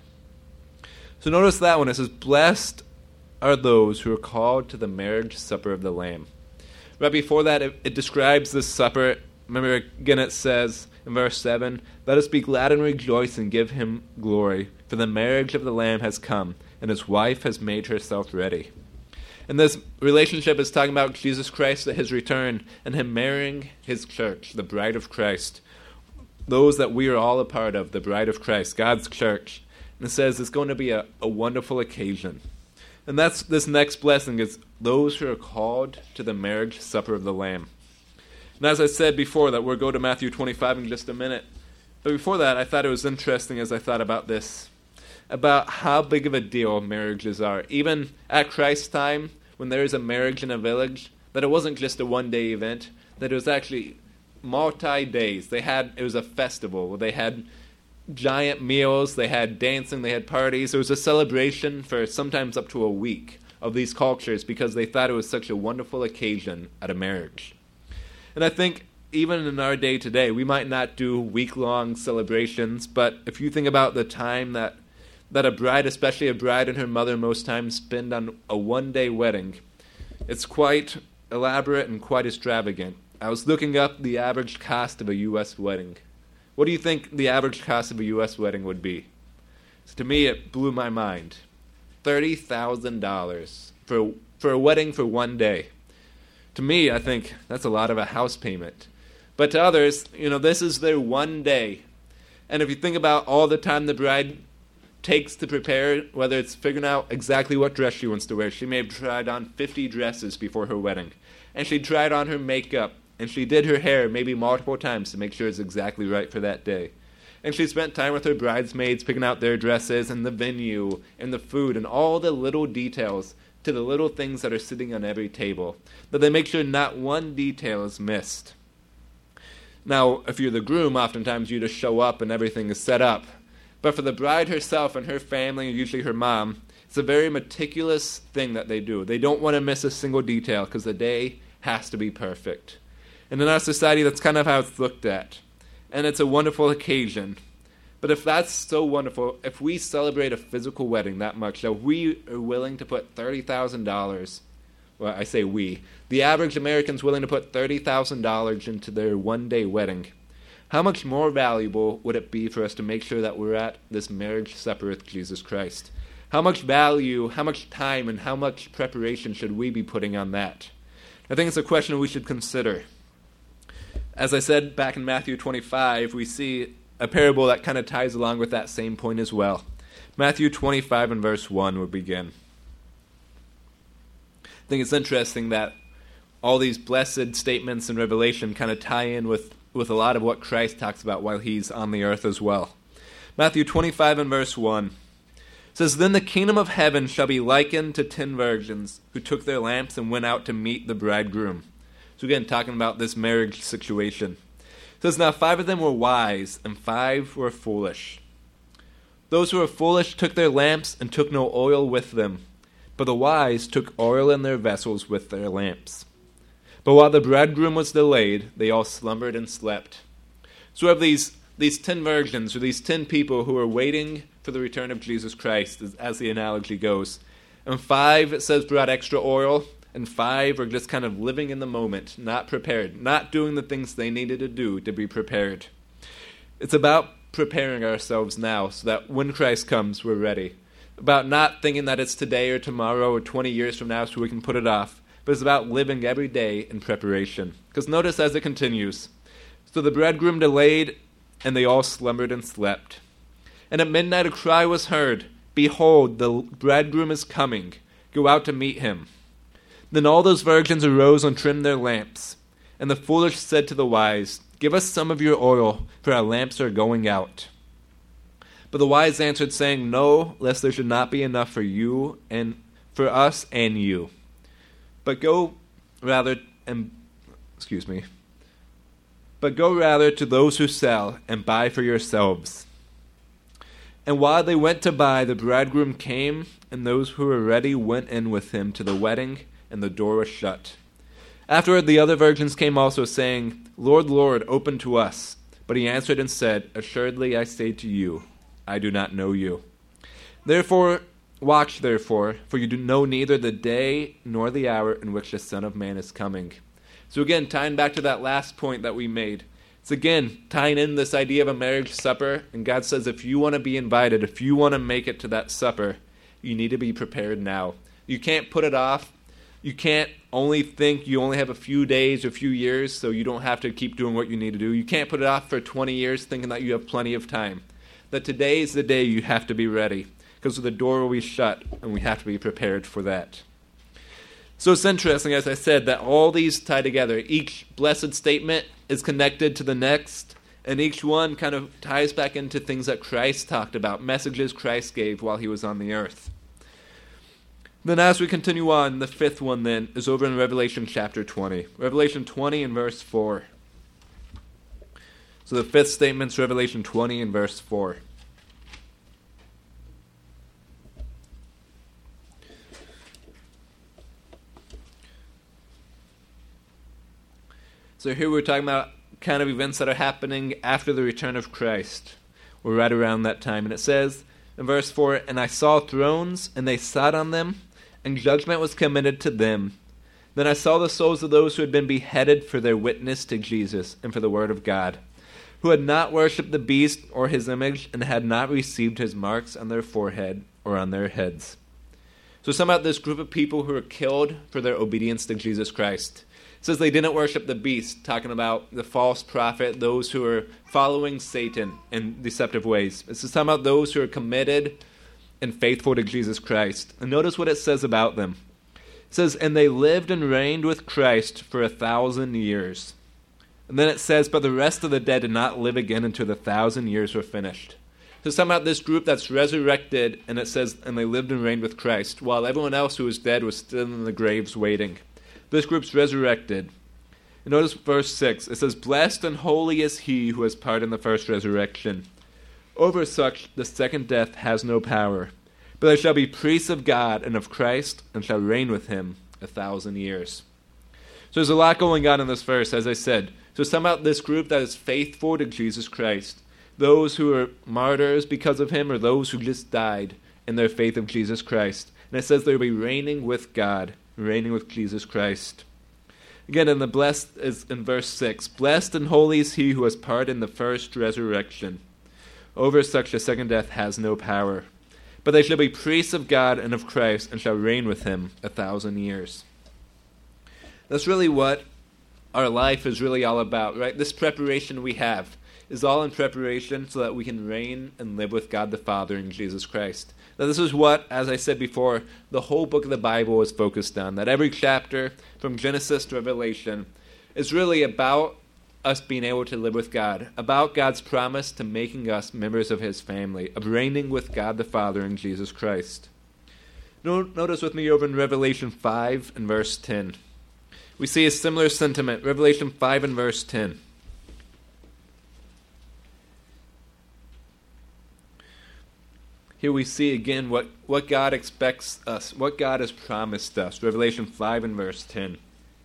S1: So notice that one. It says, "Blessed are those who are called to the marriage supper of the Lamb." Right before that, it describes this supper. Remember, again, it says in verse 7, "Let us be glad and rejoice and give him glory, for the marriage of the Lamb has come, and his wife has made herself ready." And this relationship is talking about Jesus Christ at his return and him marrying his church, the bride of Christ. Those that we are all a part of, the bride of Christ, God's church. And it says it's going to be a wonderful occasion. And that's this next blessing is those who are called to the marriage supper of the Lamb. And as I said before, that we'll go to Matthew 25 in just a minute. But before that, I thought it was interesting as I thought about this, about how big of a deal marriages are. Even at Christ's time, when there is a marriage in a village, that it wasn't just a one-day event, that it was actually multi-days. It was a festival. They had giant meals, they had dancing, they had parties. There was a celebration for sometimes up to a week of these cultures because they thought it was such a wonderful occasion at a marriage. And I think even in our day today, we might not do week-long celebrations, but if you think about the time that a bride, especially a bride and her mother most times spend on a one-day wedding, it's quite elaborate and quite extravagant. I was looking up the average cost of a U.S. wedding. What do you think the average cost of a U.S. wedding would be? So to me, it blew my mind. $30,000 for a wedding for one day. To me, I think that's a lot of a house payment. But to others, this is their one day. And if you think about all the time the bride takes to prepare, whether it's figuring out exactly what dress she wants to wear. She may have tried on 50 dresses before her wedding. And she tried on her makeup. And she did her hair maybe multiple times to make sure it's exactly right for that day. And she spent time with her bridesmaids picking out their dresses and the venue and the food and all the little details to the little things that are sitting on every table, that they make sure not one detail is missed. Now, if you're the groom, oftentimes you just show up and everything is set up. But for the bride herself and her family, usually her mom, it's a very meticulous thing that they do. They don't want to miss a single detail because the day has to be perfect. And in our society, that's kind of how it's looked at. And it's a wonderful occasion. But if that's so wonderful, if we celebrate a physical wedding that much, that we are willing to put $30,000, well, I say we, the average American's willing to put $30,000 into their one-day wedding, how much more valuable would it be for us to make sure that we're at this marriage supper with Jesus Christ? How much value, how much time, and how much preparation should we be putting on that? I think it's a question we should consider. As I said back in Matthew 25, we see a parable that kind of ties along with that same point as well. Matthew 25 and verse 1 will begin. I think it's interesting that all these blessed statements in Revelation kind of tie in with a lot of what Christ talks about while he's on the earth as well. Matthew 25 and verse 1 says, "Then the kingdom of heaven shall be likened to 10 virgins who took their lamps and went out to meet the bridegroom." So again, talking about this marriage situation. It says, "Now 5 of them were wise, and 5 were foolish. Those who were foolish took their lamps and took no oil with them, but the wise took oil in their vessels with their lamps. But while the bridegroom was delayed, they all slumbered and slept." So we have these 10 virgins, or these 10 people who are waiting for the return of Jesus Christ, as the analogy goes. And 5, it says, brought extra oil, and 5 are just kind of living in the moment, not prepared, not doing the things they needed to do to be prepared. It's about preparing ourselves now so that when Christ comes, we're ready. About not thinking that it's today or tomorrow or 20 years from now so we can put it off, but it's about living every day in preparation. Because notice as it continues, "So the bridegroom delayed, and they all slumbered and slept. And at midnight a cry was heard, 'Behold, the bridegroom is coming. Go out to meet him.' Then all those virgins arose and trimmed their lamps. And the foolish said to the wise, 'Give us some of your oil, for our lamps are going out.' But the wise answered, saying, 'No, lest there should not be enough for you and for us and you. But go rather to those who sell and buy for yourselves.' And while they went to buy, the bridegroom came, and those who were ready went in with him to the wedding, and the door was shut. Afterward the other virgins came also, saying, 'Lord, Lord, open to us.' But he answered and said, 'Assuredly I say to you, I do not know you. Watch therefore, for you do know neither the day nor the hour in which the Son of Man is coming.'" So again, tying back to that last point that we made, it's again tying in this idea of a marriage supper, and God says if you want to be invited, if you want to make it to that supper, you need to be prepared now. You can't put it off. You can't only think you only have a few days or a few years so you don't have to keep doing what you need to do. You can't put it off for 20 years thinking that you have plenty of time. That today is the day you have to be ready, because the door will be shut, and we have to be prepared for that. So it's interesting, as I said, that all these tie together. Each blessed statement is connected to the next, and each one kind of ties back into things that Christ talked about, messages Christ gave while he was on the earth. Then as we continue on, the 5th one then is over in Revelation chapter 20. Revelation 20 and verse 4. So the 5th statement's Revelation 20 and verse 4. So here we're talking about kind of events that are happening after the return of Christ. We're right around that time. And it says in verse 4, "And I saw thrones, and they sat on them, and judgment was committed to them. Then I saw the souls of those who had been beheaded for their witness to Jesus and for the word of God, who had not worshipped the beast or his image, and had not received his marks on their forehead or on their heads." So somehow this group of people who were killed for their obedience to Jesus Christ. It says they didn't worship the beast, talking about the false prophet, those who are following Satan in deceptive ways. This is talking about those who are committed and faithful to Jesus Christ. And notice what it says about them. It says, "And they lived and reigned with Christ for 1,000 years. And then it says, "But the rest of the dead did not live again until the 1,000 years were finished." So somehow this group that's resurrected, and it says, "And they lived and reigned with Christ," while everyone else who was dead was still in the graves waiting. This group's resurrected. And notice verse 6. It says, "Blessed and holy is he who has part in the first resurrection. Over such the second death has no power. But they shall be priests of God and of Christ, and shall reign with him 1,000 years." So there's a lot going on in this verse, as I said. So somehow this group that is faithful to Jesus Christ, those who are martyrs because of him, or those who just died in their faith of Jesus Christ. And it says they'll be reigning with God, reigning with Jesus Christ. Again, and the blessed is in verse 6. Blessed and holy is he who has part in the first resurrection. Over such a second death has no power. But they shall be priests of God and of Christ, and shall reign with him 1,000 years. That's really what our life is really all about, right? This preparation we have is all in preparation so that we can reign and live with God the Father in Jesus Christ. Now this is what, as I said before, the whole book of the Bible is focused on. That every chapter, from Genesis to Revelation, is really about us being able to live with God, about God's promise to making us members of his family, of reigning with God the Father in Jesus Christ. Notice with me over in Revelation 5 and verse 10. We see a similar sentiment, Revelation 5 and verse 10. Here we see again what God expects us, what God has promised us. Revelation 5 and verse 10.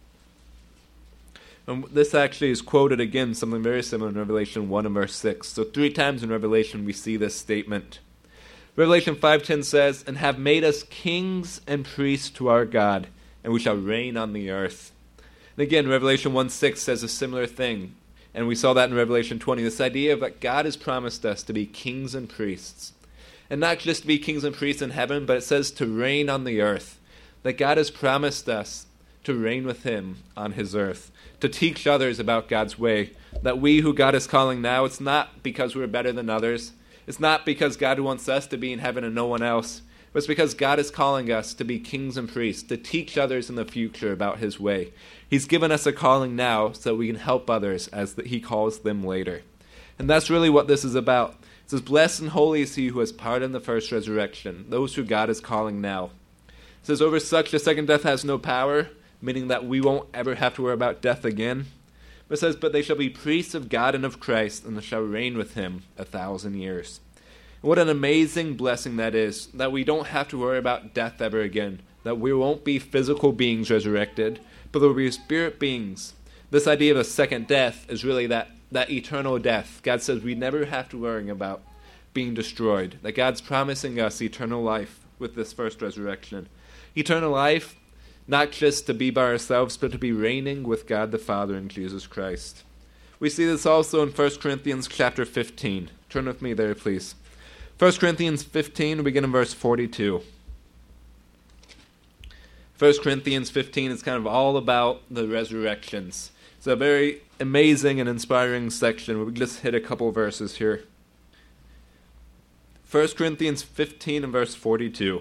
S1: And this actually is quoted again, something very similar in Revelation 1 and verse 6. So 3 times in Revelation we see this statement. Revelation 5:10 says, and have made us kings and priests to our God, and we shall reign on the earth. And again, Revelation 1:6 says a similar thing. And we saw that in Revelation 20, this idea of that God has promised us to be kings and priests. And not just to be kings and priests in heaven, but it says to reign on the earth. That God has promised us to reign with him on his earth, to teach others about God's way. That we who God is calling now, it's not because we're better than others. It's not because God wants us to be in heaven and no one else. But it's because God is calling us to be kings and priests, to teach others in the future about his way. He's given us a calling now so we can help others as he calls them later. And that's really what this is about. It says, blessed and holy is he who has part in the first resurrection, those who God is calling now. It says, over such a second death has no power, meaning that we won't ever have to worry about death again. But it says, but they shall be priests of God and of Christ, and they shall reign with him 1,000 years. And what an amazing blessing that is, that we don't have to worry about death ever again, that we won't be physical beings resurrected, but there will be spirit beings. This idea of a second death is really that eternal death. God says we never have to worry about being destroyed, that God's promising us eternal life with this first resurrection. Eternal life, not just to be by ourselves, but to be reigning with God the Father in Jesus Christ. We see this also in 1 Corinthians chapter 15. Turn with me there, please. 1 Corinthians 15, we begin in verse 42. 1 Corinthians 15 is kind of all about the resurrections. It's a very amazing and inspiring section. We just hit a couple verses here. 1 Corinthians 15 and verse 42.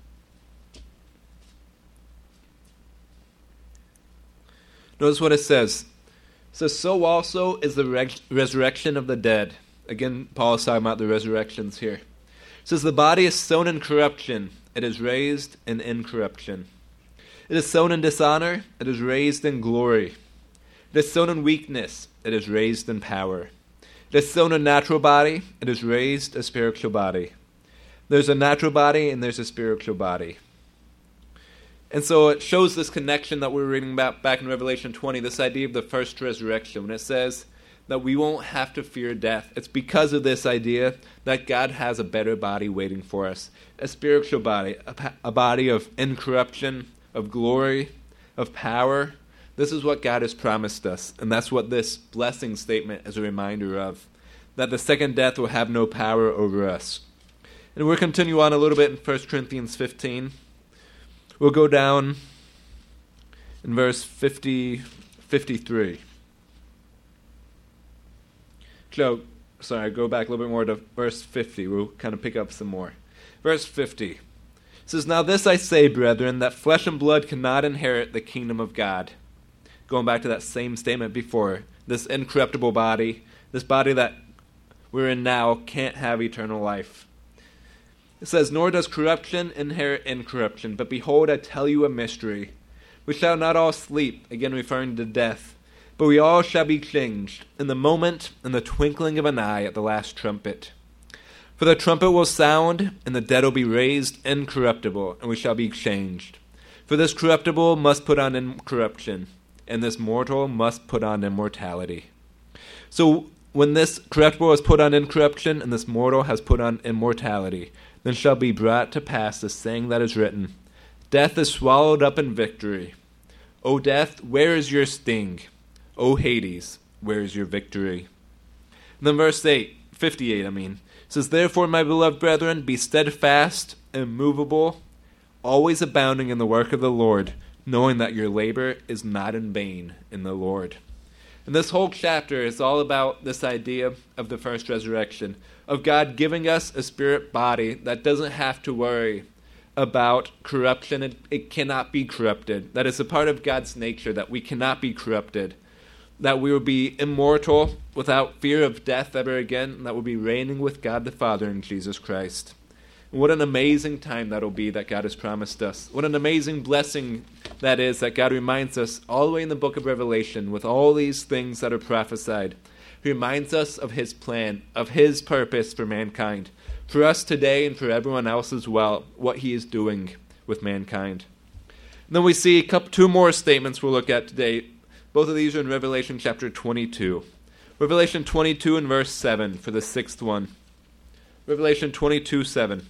S1: Notice what it says. It says, so also is the resurrection of the dead. Again, Paul is talking about the resurrections here. It says, the body is sown in corruption. It is raised in incorruption. It is sown in dishonor. It is raised in glory. It is sown in weakness. It is raised in power. It is sown a natural body. It is raised a spiritual body. There's a natural body and there's a spiritual body. And so it shows this connection that we were reading about back in Revelation 20, this idea of the first resurrection, when it says that we won't have to fear death. It's because of this idea that God has a better body waiting for us, a spiritual body, a body of incorruption, of glory, of power. This is what God has promised us, and that's what this blessing statement is a reminder of, that the second death will have no power over us. And we'll continue on a little bit in 1 Corinthians 15. We'll go down in verse 53. So, go back a little bit more to verse 50. We'll kind of pick up some more. Verse 50. It says, now this I say, brethren, that flesh and blood cannot inherit the kingdom of God. Going back to that same statement before, this incorruptible body, this body that we're in now, can't have eternal life. It says, nor does corruption inherit incorruption, but behold, I tell you a mystery. We shall not all sleep, again referring to death, but we all shall be changed, in the moment, in the twinkling of an eye, at the last trumpet. For the trumpet will sound, and the dead will be raised incorruptible, and we shall be changed. For this corruptible must put on incorruption, and this mortal must put on immortality. So when this corruptible has put on incorruption, and this mortal has put on immortality, then shall be brought to pass the saying that is written, Death is swallowed up in victory. O death, where is your sting? O Hades, where is your victory? And then verse 58, says, Therefore, my beloved brethren, be steadfast, immovable, always abounding in the work of the Lord, knowing that your labor is not in vain in the Lord. And this whole chapter is all about this idea of the first resurrection, of God giving us a spirit body that doesn't have to worry about corruption. It cannot be corrupted. That is a part of God's nature, that we cannot be corrupted. That we will be immortal without fear of death ever again, and that we'll be reigning with God the Father in Jesus Christ. And what an amazing time that'll be that God has promised us. What an amazing blessing that is that God reminds us all the way in the book of Revelation with all these things that are prophesied. He reminds us of His plan, of His purpose for mankind, for us today and for everyone else as well, what He is doing with mankind. And then we see two more statements we'll look at today. Both of these are in Revelation chapter 22. Revelation 22 and verse 7 for the sixth one. Revelation 22:7.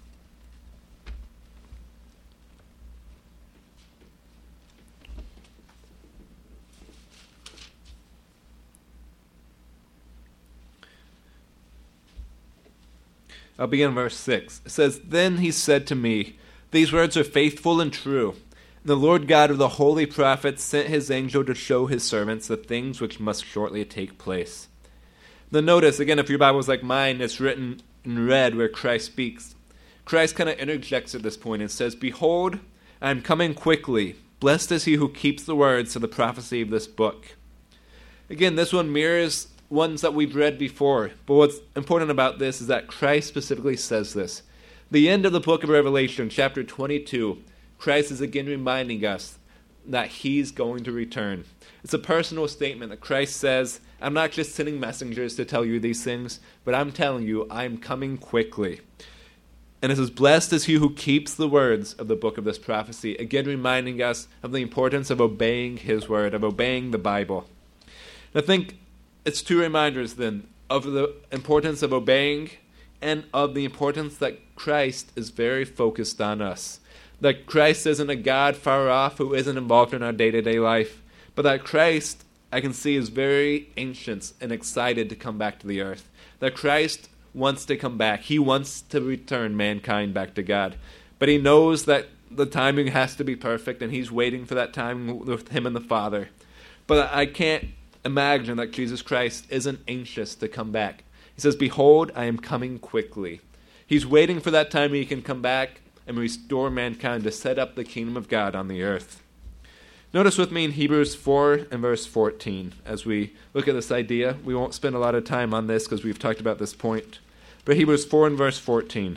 S1: I'll begin verse 6. It says, Then he said to me, These words are faithful and true. And the Lord God of the holy prophets sent his angel to show his servants the things which must shortly take place. Then notice, again, if your Bible is like mine, it's written in red where Christ speaks. Christ kind of interjects at this point and says, Behold, I am coming quickly. Blessed is he who keeps the words of the prophecy of this book. Again, this one mirrors ones that we've read before. But what's important about this is that Christ specifically says this. The end of the book of Revelation, chapter 22, Christ is again reminding us that he's going to return. It's a personal statement that Christ says, I'm not just sending messengers to tell you these things, but I'm telling you, I'm coming quickly. And it says, Blessed is he who keeps the words of the book of this prophecy, again reminding us of the importance of obeying his word, of obeying the Bible. And I think it's two reminders then of the importance of obeying and of the importance that Christ is very focused on us. That Christ isn't a God far off who isn't involved in our day-to-day life, but that Christ, I can see, is very anxious and excited to come back to the earth. That Christ wants to come back. He wants to return mankind back to God. But he knows that the timing has to be perfect, and he's waiting for that time with him and the Father. But I can't imagine that Jesus Christ isn't anxious to come back. He says, Behold, I am coming quickly. He's waiting for that time he can come back and restore mankind to set up the kingdom of God on the earth. Notice with me in Hebrews 4 and verse 14 as we look at this idea. We won't spend a lot of time on this because we've talked about this point. But Hebrews 4 and verse 14.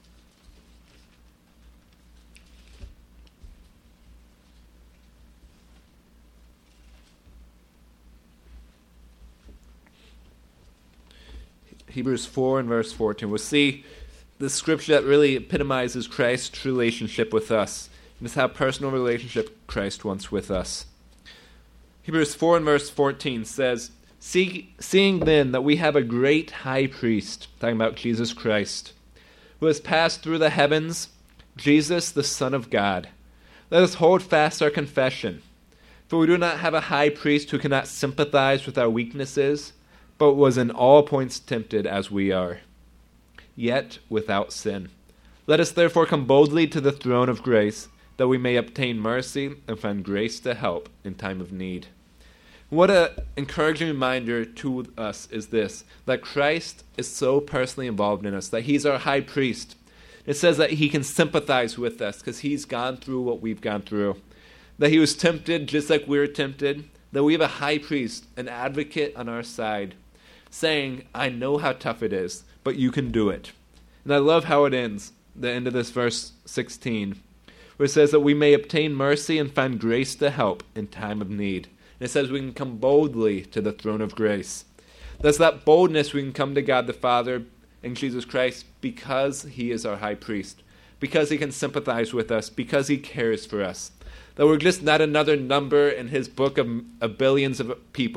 S1: Hebrews 4 and verse 14. We'll see the scripture that really epitomizes Christ's relationship with us. And it's how personal relationship Christ wants with us. Hebrews 4 and verse 14 says, Seeing then that we have a great high priest, talking about Jesus Christ, who has passed through the heavens, Jesus the Son of God, let us hold fast our confession. For we do not have a high priest who cannot sympathize with our weaknesses, but was in all points tempted as we are, yet without sin. Let us therefore come boldly to the throne of grace, that we may obtain mercy and find grace to help in time of need. What an encouraging reminder to us is this, that Christ is so personally involved in us, that he's our high priest. It says that he can sympathize with us because he's gone through what we've gone through, that he was tempted just like we were tempted, that we have a high priest, an advocate on our side, saying, I know how tough it is, but you can do it. And I love how it ends, the end of this verse 16, where it says that we may obtain mercy and find grace to help in time of need. And it says we can come boldly to the throne of grace. That's that boldness we can come to God the Father and Jesus Christ because he is our high priest, because he can sympathize with us, because he cares for us. That we're just not another number in his book of billions of people,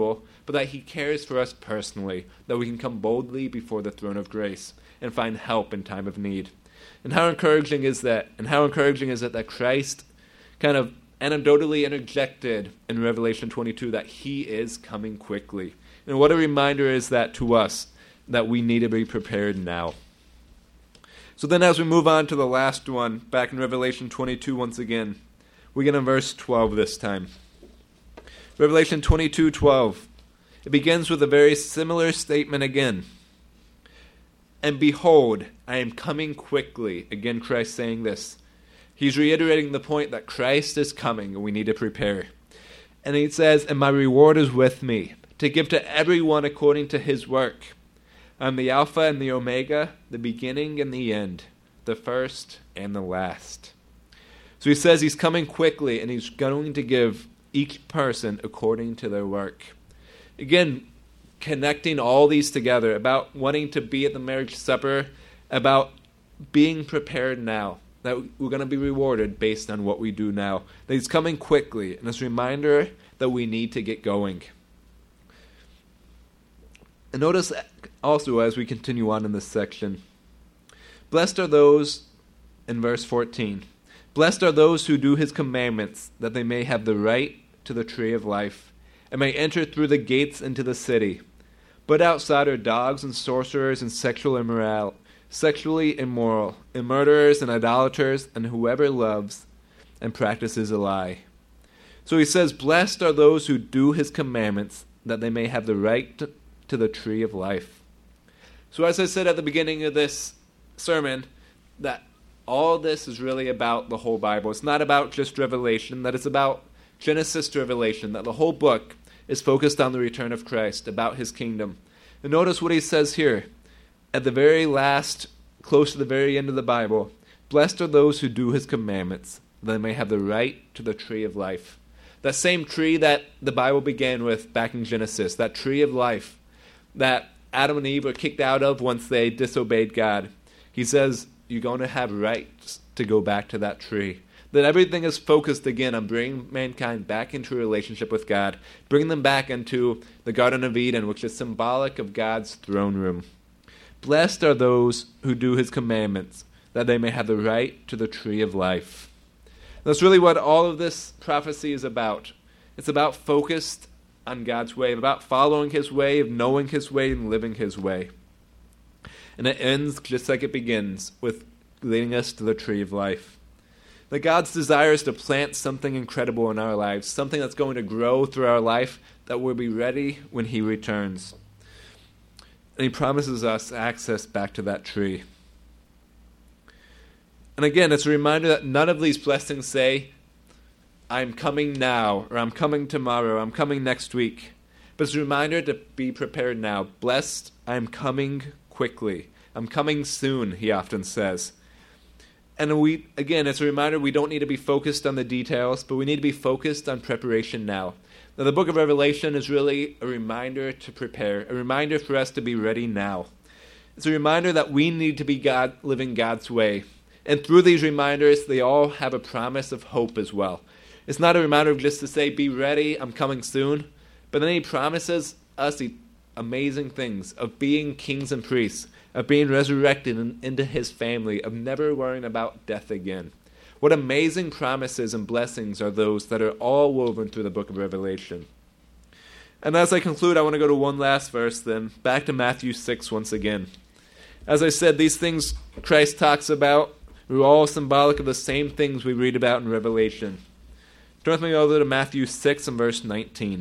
S1: but that he cares for us personally, that we can come boldly before the throne of grace and find help in time of need. And how encouraging is that? And how encouraging is it that Christ kind of anecdotally interjected in Revelation 22 that he is coming quickly. And what a reminder is that to us, that we need to be prepared now. So then as we move on to the last one, back in Revelation 22 once again, we get in verse 12 this time. Revelation 22:12. It begins with a very similar statement again. And behold, I am coming quickly. Again, Christ saying this. He's reiterating the point that Christ is coming and we need to prepare. And he says, and my reward is with me, to give to everyone according to his work. I'm the Alpha and the Omega, the beginning and the end, the first and the last. So he says he's coming quickly and he's going to give each person according to their work. Again, connecting all these together about wanting to be at the marriage supper, about being prepared now, that we're going to be rewarded based on what we do now. That he's coming quickly, and it's a reminder that we need to get going. And notice also as we continue on in this section, blessed are those, in verse 14, blessed are those who do his commandments, that they may have the right to the tree of life, and may enter through the gates into the city. But outside are dogs and sorcerers and sexually immoral, and murderers and idolaters, and whoever loves and practices a lie. So he says, blessed are those who do his commandments, that they may have the right to the tree of life. So as I said at the beginning of this sermon, that all this is really about the whole Bible. It's not about just Revelation, that it's about Genesis to Revelation, that the whole book is focused on the return of Christ, about his kingdom. And notice what he says here. At the very last, close to the very end of the Bible, blessed are those who do his commandments, that they may have the right to the tree of life. That same tree that the Bible began with back in Genesis, that tree of life that Adam and Eve were kicked out of once they disobeyed God. He says, you're going to have rights to go back to that tree. That everything is focused again on bringing mankind back into a relationship with God, bringing them back into the Garden of Eden, which is symbolic of God's throne room. Blessed are those who do his commandments, that they may have the right to the tree of life. That's really what all of this prophecy is about. It's about focused on God's way, about following his way, of knowing his way, and living his way. And it ends just like it begins, with leading us to the tree of life. That God's desire is to plant something incredible in our lives, something that's going to grow through our life, that will be ready when he returns. And he promises us access back to that tree. And again, it's a reminder that none of these blessings say, I'm coming now, or I'm coming tomorrow, or I'm coming next week. But it's a reminder to be prepared now. Blessed, I'm coming quickly. I'm coming soon, he often says. And it's a reminder we don't need to be focused on the details, but we need to be focused on preparation now. Now, the book of Revelation is really a reminder to prepare, a reminder for us to be ready now. It's a reminder that we need to be living God's way. And through these reminders, they all have a promise of hope as well. It's not a reminder of just to say, be ready, I'm coming soon. But then he promises us amazing things of being kings and priests, of being resurrected into his family, of never worrying about death again. What amazing promises and blessings are those that are all woven through the book of Revelation. And as I conclude, I want to go to one last verse then, back to Matthew 6 once again. As I said, these things Christ talks about are all symbolic of the same things we read about in Revelation. Turn with me over to Matthew 6 and verse 19.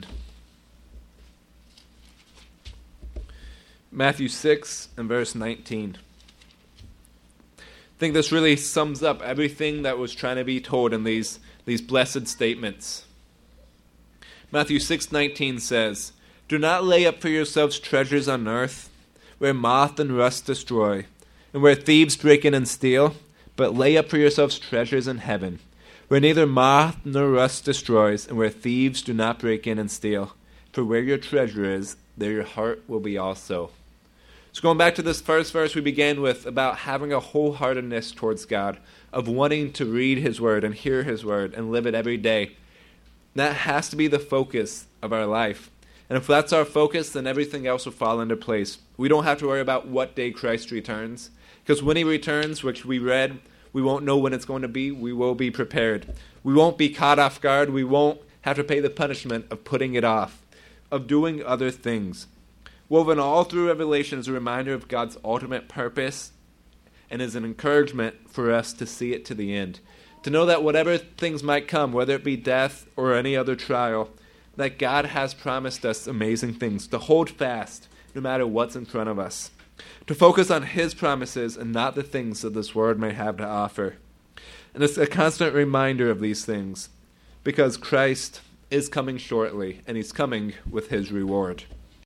S1: Matthew 6 and verse 19. I think this really sums up everything that was trying to be told in these blessed statements. Matthew 6:19 says, do not lay up for yourselves treasures on earth, where moth and rust destroy, and where thieves break in and steal, but lay up for yourselves treasures in heaven, where neither moth nor rust destroys, and where thieves do not break in and steal. For where your treasure is, there your heart will be also. So going back to this first verse we began with, about having a wholeheartedness towards God, of wanting to read his word and hear his word and live it every day. That has to be the focus of our life. And if that's our focus, then everything else will fall into place. We don't have to worry about what day Christ returns, because when he returns, which we read, we won't know when it's going to be. We will be prepared. We won't be caught off guard. We won't have to pay the punishment of putting it off, of doing other things. Woven all through Revelation is a reminder of God's ultimate purpose and is an encouragement for us to see it to the end. To know that whatever things might come, whether it be death or any other trial, that God has promised us amazing things, to hold fast no matter what's in front of us. To focus on his promises and not the things that this world may have to offer. And it's a constant reminder of these things, because Christ is coming shortly, and he's coming with his reward.